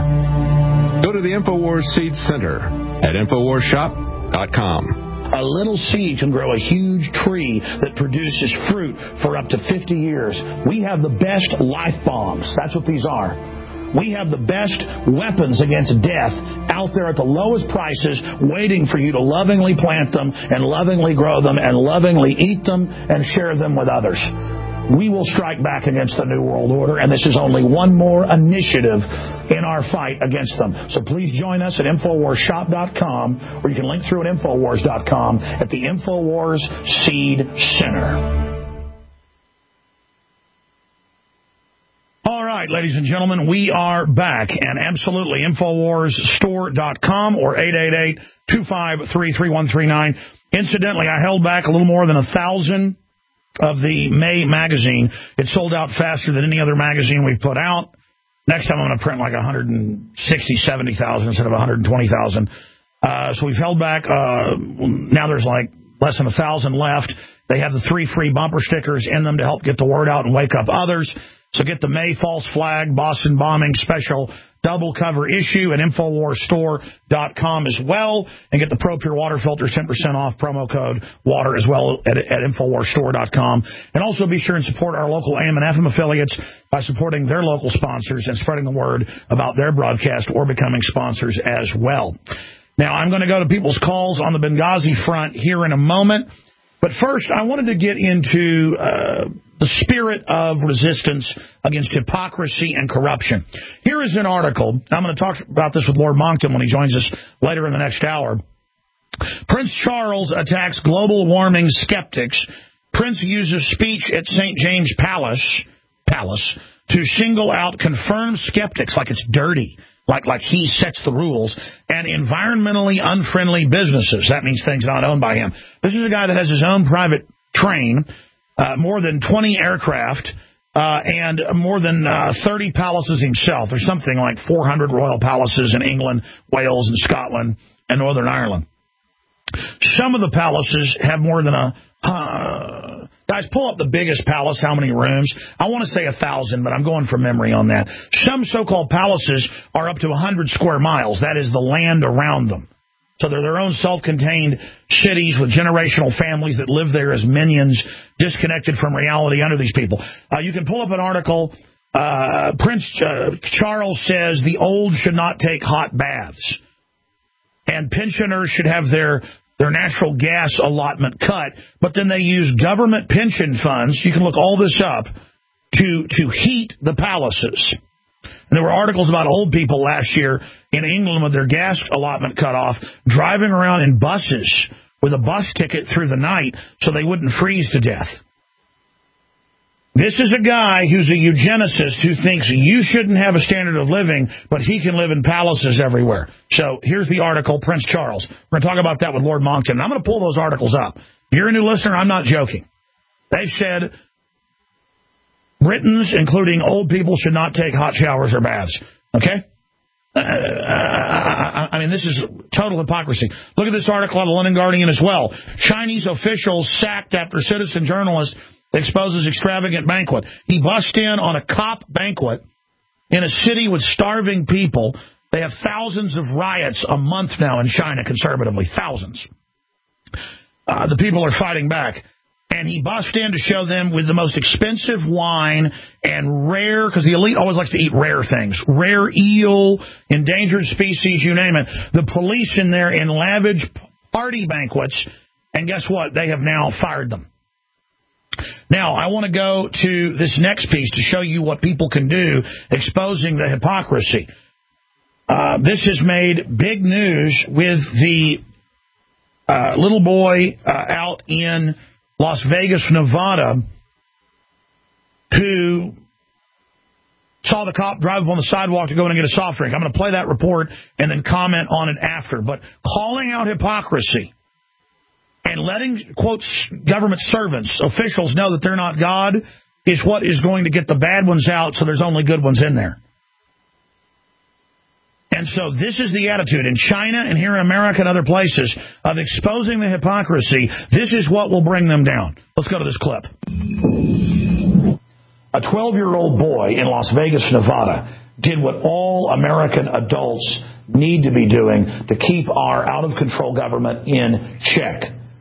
Go to the InfoWars Seed Center at InfoWarsShop.com. A little seed can grow a huge tree that produces fruit for up to 50 years. We have the best life bombs. That's what these are. We have the best weapons against death out there at the lowest prices, waiting for you to lovingly plant them and lovingly grow them and lovingly eat them and share them with others. We will strike back against the New World Order, and this is only one more initiative in our fight against them. So please join us at InfoWarsShop.com, or you can link through at Infowars.com at the InfoWars Seed Center. All right, ladies and gentlemen, we are back, and absolutely, InfoWarsStore.com or 888-253-3139. Incidentally, I held back a little more than 1,000 of the May magazine. It sold out faster than any other magazine we've put out. Next time I'm going to print like 170,000 instead of 120,000. So we've held back. Now there's like less than 1,000 left. They have the 3 free bumper stickers in them to help get the word out and wake up others. So get the May False Flag Boston Bombing Special double cover issue at InfoWarsStore.com as well, and get the Pro Pure Water Filters 10% off promo code WATER as well at InfoWarsStore.com. And also be sure and support our local AM and FM affiliates by supporting their local sponsors and spreading the word about their broadcast or becoming sponsors as well. Now, I'm going to go to people's calls on the Benghazi front here in a moment. But first, I wanted to get into the spirit of resistance against hypocrisy and corruption. Here is an article. I'm going to talk about this with Lord Monckton when he joins us later in the next hour. Prince Charles attacks global warming skeptics. Prince uses speech at St. James Palace to single out confirmed skeptics like it's dirty. Like he sets the rules, and environmentally unfriendly businesses. That means things not owned by him. This is a guy that has his own private train, more than 20 aircraft, and more than 30 palaces himself. There's something like 400 royal palaces in England, Wales, and Scotland, and Northern Ireland. Some of the palaces have more than got Guys, pull up the biggest palace, how many rooms? I want to say 1,000, but I'm going from memory on that. Some so-called palaces are up to 100 square miles. That is the land around them. So they're their own self-contained cities with generational families that live there as minions, disconnected from reality under these people. You can pull up an article. Prince Charles says the old should not take hot baths. And pensioners should have their natural gas allotment cut. But then they use government pension funds, you can look all this up, to heat the palaces. And there were articles about old people last year in England with their gas allotment cut off, driving around in buses with a bus ticket through the night so they wouldn't freeze to death. This is a guy who's a eugenicist who thinks you shouldn't have a standard of living, but he can live in palaces everywhere. So here's the article, Prince Charles. We're going to talk about that with Lord Monckton. And I'm going to pull those articles up. If you're a new listener, I'm not joking. They've said Britons, including old people, should not take hot showers or baths. Okay? I mean, this is total hypocrisy. Look at this article out of the London Guardian as well. Chinese officials sacked after citizen journalist exposes extravagant banquet. He bussed in on a cop banquet in a city with starving people. They have thousands of riots a month now in China, conservatively. Thousands. The people are fighting back. And he bussed in to show them with the most expensive wine and rare, because the elite always likes to eat rare things, rare eel, endangered species, you name it. The police in there in lavish party banquets, and guess what? They have now fired them. Now, I want to go to this next piece to show you what people can do, exposing the hypocrisy. This has made big news with the little boy out in Las Vegas, Nevada, who saw the cop drive up on the sidewalk to go in and get a soft drink. I'm going to play that report and then comment on it after. But calling out hypocrisy and letting, quote, government servants, officials know that they're not God is what is going to get the bad ones out, so there's only good ones in there. And so this is the attitude in China and here in America and other places of exposing the hypocrisy. This is what will bring them down. Let's go to this clip. A 12-year-old boy in Las Vegas, Nevada, did what all American adults need to be doing to keep our out-of-control government in check.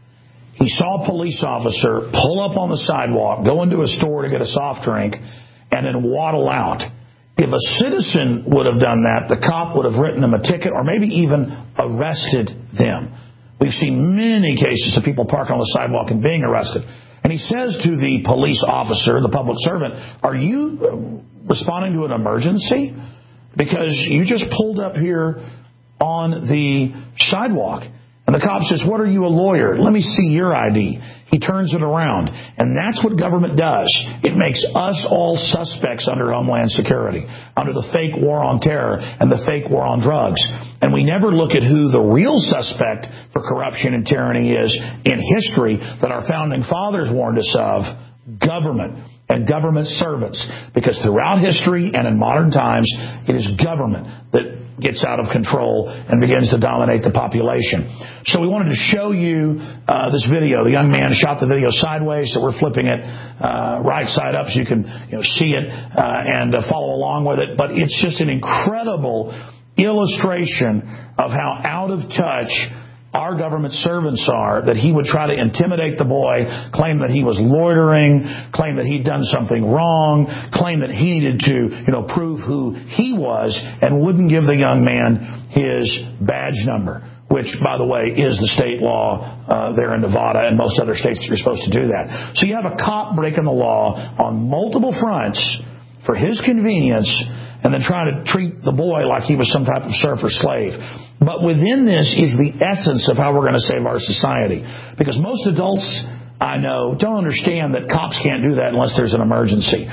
He saw a police officer pull up on the sidewalk, go into a store to get a soft drink, and then waddle out. If a citizen would have done that, the cop would have written them a ticket or maybe even arrested them. We've seen many cases of people parking on the sidewalk and being arrested. And he says to the police officer, the public servant, are you responding to an emergency? Because you just pulled up here on the sidewalk. And the cop says, what are you, a lawyer? Let me see your ID. He turns it around. And that's what government does. It makes us all suspects under Homeland Security, under the fake war on terror and the fake war on drugs. And we never look at who the real suspect for corruption and tyranny is in history that our founding fathers warned us of: government and government servants. Because throughout history and in modern times, it is government that gets out of control and begins to dominate the population. So we wanted to show you this video. The young man shot the video sideways, so we're flipping it right side up so you can see it and follow along with it. But it's just an incredible illustration of how out of touch our government servants are, that he would try to intimidate the boy, claim that he was loitering, claim that he'd done something wrong, claim that he needed to, prove who he was, and wouldn't give the young man his badge number, which, by the way, is the state law there in Nevada and most other states that you're supposed to do that. So you have a cop breaking the law on multiple fronts for his convenience, and then trying to treat the boy like he was some type of serf or slave. But within this is the essence of how we're going to save our society. Because most adults I know don't understand that cops can't do that unless there's an emergency.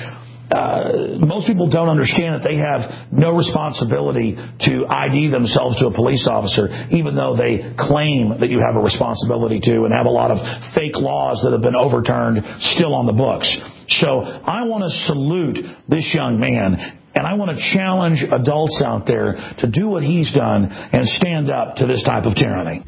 Most people don't understand that they have no responsibility to ID themselves to a police officer, even though they claim that you have a responsibility to, and have a lot of fake laws that have been overturned still on the books. So I want to salute this young man, and I want to challenge adults out there to do what he's done and stand up to this type of tyranny.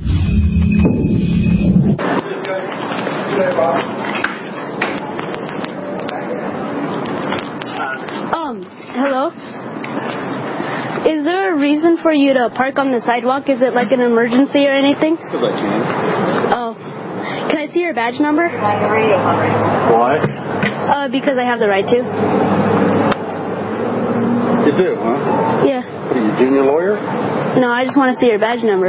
reason for you to park on the sidewalk? Is it like an emergency or anything? Because I can. Oh. Can I see your badge number? Why? Because I have the right to. You do, huh? Yeah. What are you, junior lawyer? No, I just want to see your badge number.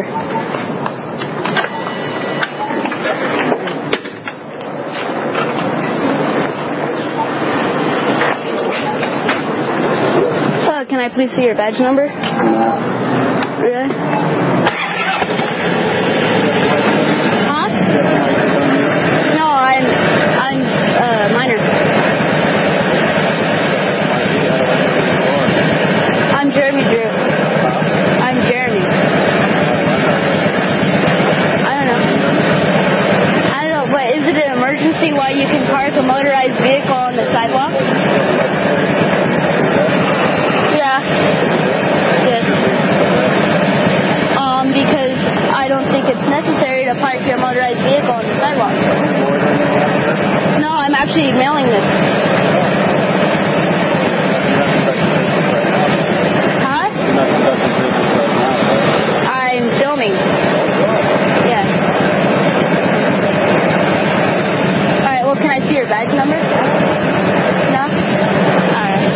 Can I please see your badge number? No. Really? Huh? No, I'm minor. I'm Jeremy Drew. I'm Jeremy. I don't know, but is it an emergency why you can park a motorized vehicle on the sidewalk? Yes. Because I don't think it's necessary to park your motorized vehicle on the sidewalk. No, I'm actually mailing this. Huh? I'm filming. Yes. Alright, well, can I see your badge number? No? Alright.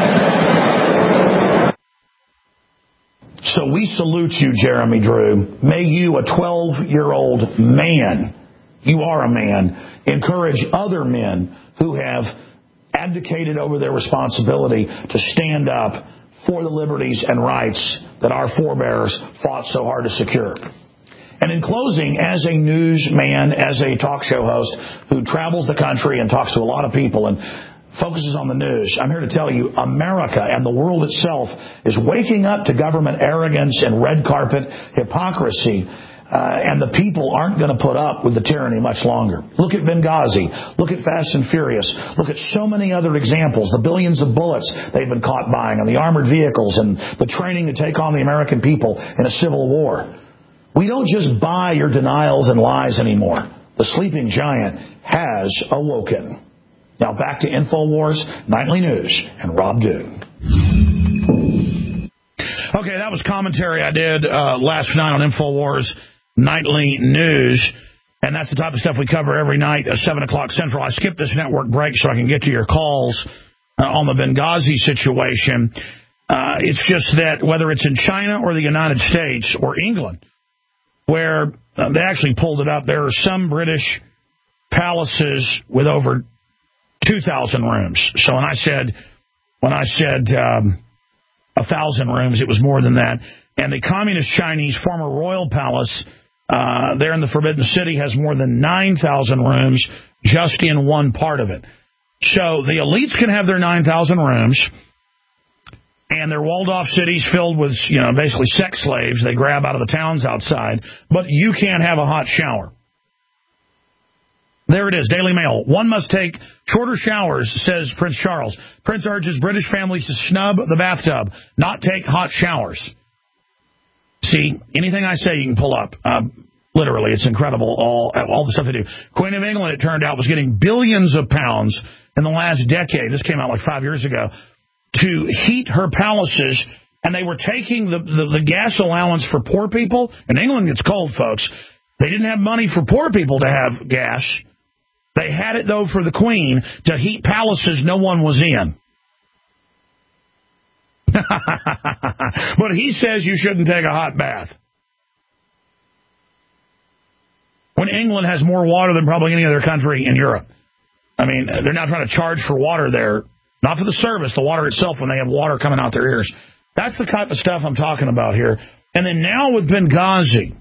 So we salute you, Jeremy Drew. May you, a 12-year-old man, you are a man, encourage other men who have abdicated over their responsibility to stand up for the liberties and rights that our forebears fought so hard to secure. And in closing, as a newsman, as a talk show host who travels the country and talks to a lot of people and focuses on the news, I'm here to tell you, America and the world itself is waking up to government arrogance and red carpet hypocrisy, and the people aren't going to put up with the tyranny much longer. Look at Benghazi. Look at Fast and Furious. Look at so many other examples, the billions of bullets they've been caught buying, and the armored vehicles, and the training to take on the American people in a civil war. We don't just buy your denials and lies anymore. The sleeping giant has awoken. Now back to InfoWars Nightly News and Rob Dew. Okay, that was commentary I did last night on InfoWars Nightly News, and that's the type of stuff we cover every night at 7 o'clock Central. I skipped this network break so I can get to your calls on the Benghazi situation. It's just that whether it's in China or the United States or England, where they actually pulled it up, there are some British palaces with over 2,000 rooms. So when I said 1,000 rooms, it was more than that. And the communist Chinese former royal palace there in the Forbidden City has more than 9,000 rooms just in one part of it. So the elites can have their 9,000 rooms, and they're walled-off cities filled with, basically sex slaves they grab out of the towns outside, but you can't have a hot shower. There it is, Daily Mail. One must take shorter showers, says Prince Charles. Prince urges British families to snub the bathtub, not take hot showers. See, anything I say you can pull up. Literally, it's incredible, all the stuff they do. Queen of England, it turned out, was getting billions of pounds in the last decade. This came out like 5 years ago, to heat her palaces, and they were taking the gas allowance for poor people. In England, it's cold, folks. They didn't have money for poor people to have gas. They had it, though, for the Queen to heat palaces no one was in. But he says you shouldn't take a hot bath. When England has more water than probably any other country in Europe. I mean, they're now trying to charge for water there. Not for the service, the water itself, when they have water coming out their ears. That's the type of stuff I'm talking about here. And then now with Benghazi.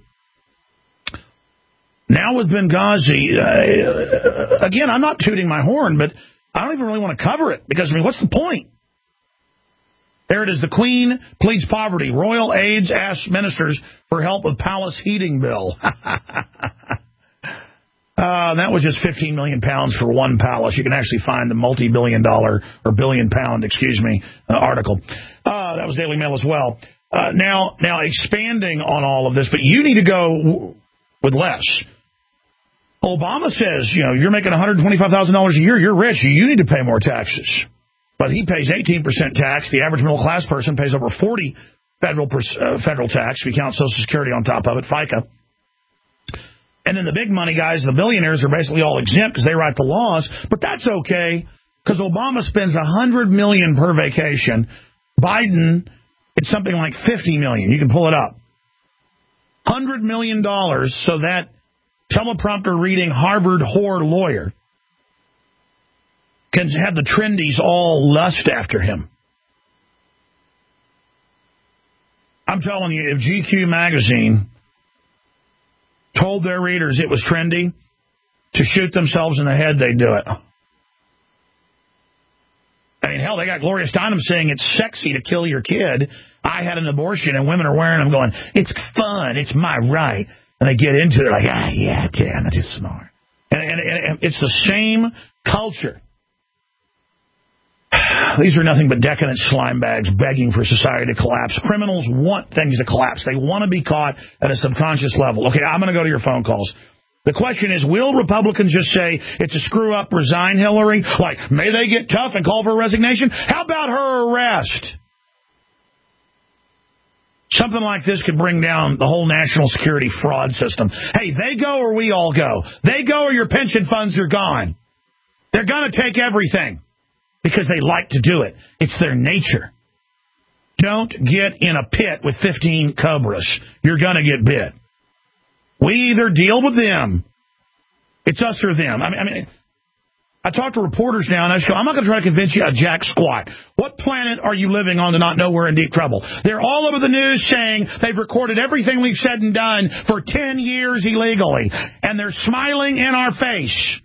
Again, I'm not tooting my horn, but I don't even really want to cover it because, what's the point? There it is. The Queen pleads poverty. Royal aides ask ministers for help with palace heating bill. That was just 15 million pounds for one palace. You can actually find the multi-billion-dollar or billion-pound, article. That was Daily Mail as well. Now expanding on all of this, but you need to go with less. Obama says, you're making $125,000 a year, you're rich, you need to pay more taxes. But he pays 18% tax. The average middle-class person pays over 40% federal tax, if you count Social Security on top of it, FICA. And then the big money guys, the billionaires, are basically all exempt because they write the laws. But that's okay because Obama spends $100 million per vacation. Biden, it's something like $50 million. You can pull it up. $100 million so that teleprompter reading Harvard whore lawyer can have the trendies all lust after him. I'm telling you, if GQ magazine told their readers it was trendy to shoot themselves in the head, they'd do it. I mean, hell, they got Gloria Steinem saying it's sexy to kill your kid. I had an abortion, and women are wearing them going, it's fun, it's my right. And they get into it like, yeah, damn, it is smart. And it's the same culture. These are nothing but decadent slime bags begging for society to collapse. Criminals want things to collapse. They want to be caught at a subconscious level. Okay, I'm going to go to your phone calls. The question is, will Republicans just say it's a screw-up, resign Hillary? Like, may they get tough and call for a resignation? How about her arrest? Something like this could bring down the whole national security fraud system. Hey, they go or we all go. They go or your pension funds are gone. They're going to take everything because they like to do it. It's their nature. Don't get in a pit with 15 cobras. You're going to get bit. We either deal with them. It's us or them. I mean, I talk to reporters now, and I just go, I'm not going to try to convince you a jack squat. What planet are you living on to not know we're in deep trouble? They're all over the news saying they've recorded everything we've said and done for 10 years illegally, and they're smiling in our face.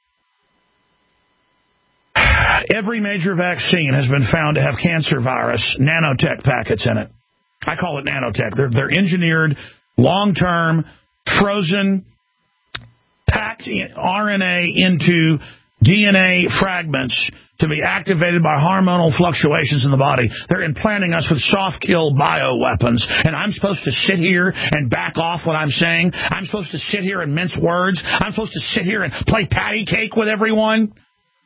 Every major vaccine has been found to have cancer virus nanotech packets in it. I call it nanotech. They're engineered, long-term, frozen, packed RNA into DNA fragments to be activated by hormonal fluctuations in the body. They're implanting us with soft-kill bioweapons, and I'm supposed to sit here and back off what I'm saying? I'm supposed to sit here and mince words? I'm supposed to sit here and play patty cake with everyone?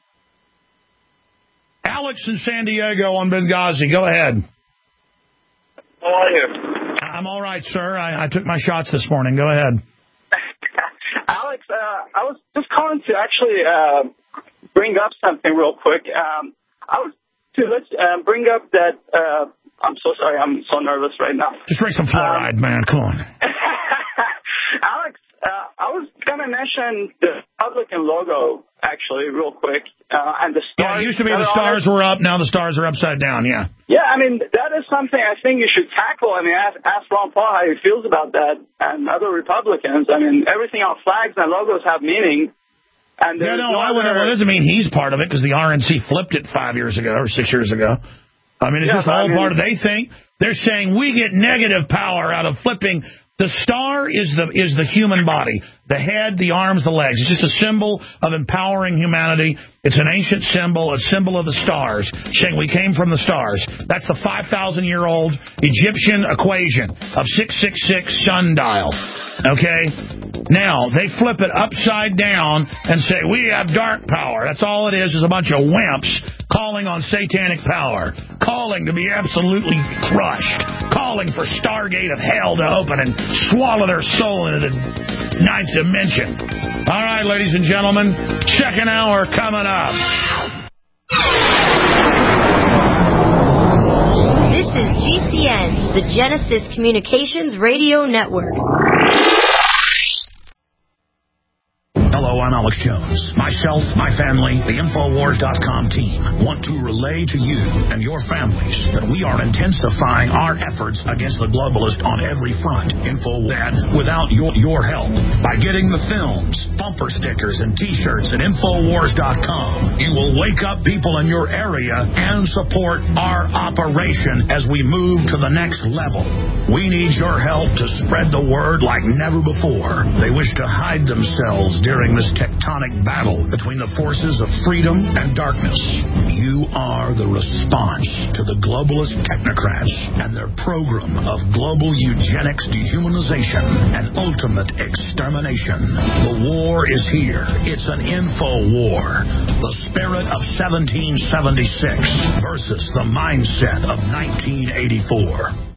Alex in San Diego on Benghazi. Go ahead. How are you? I'm all right, sir. I took my shots this morning. Go ahead. Alex, I was just calling to actually bring up something real quick. Let's bring up that. I'm so sorry. I'm so nervous right now. Just drink some fluoride, man. Come on. Alex, I was going to mention the Republican logo, actually, real quick. And the stars. Yeah, it used to be the stars were up. Now the stars are upside down, yeah. Yeah, I mean, that is something I think you should tackle. I mean, ask Ron Paul how he feels about that and other Republicans. I mean, everything on flags and logos have meaning. And yeah, no, it doesn't mean he's part of it because the RNC flipped it 5 years ago or 6 years ago. I mean, it's just all part of, they think, they're saying we get negative power out of flipping. The star is the human body, the head, the arms, the legs. It's just a symbol of empowering humanity. It's an ancient symbol, a symbol of the stars, saying we came from the stars. That's the 5,000-year-old Egyptian equation of 666 sundial. Okay? Now, they flip it upside down and say, we have dark power. That's all it is a bunch of wimps calling on satanic power, calling to be absolutely crushed, calling for Stargate of hell to open and swallow their soul into the ninth dimension. All right, ladies and gentlemen, second hour coming up. This is GCN, the Genesis Communications Radio Network. Hello, I'm Alex Jones. Myself, my family, the Infowars.com team want to relay to you and your families that we are intensifying our efforts against the globalist on every front. Infowars, without your help, by getting the films, bumper stickers, and T-shirts at Infowars.com, you will wake up people in your area and support our operation as we move to the next level. We need your help to spread the word like never before. They wish to hide themselves during this tectonic battle between the forces of freedom and darkness. You are the response to the globalist technocrats and their program of global eugenics, dehumanization, and ultimate extermination. The war is here. It's an info war. The spirit of 1776 versus the mindset of 1984.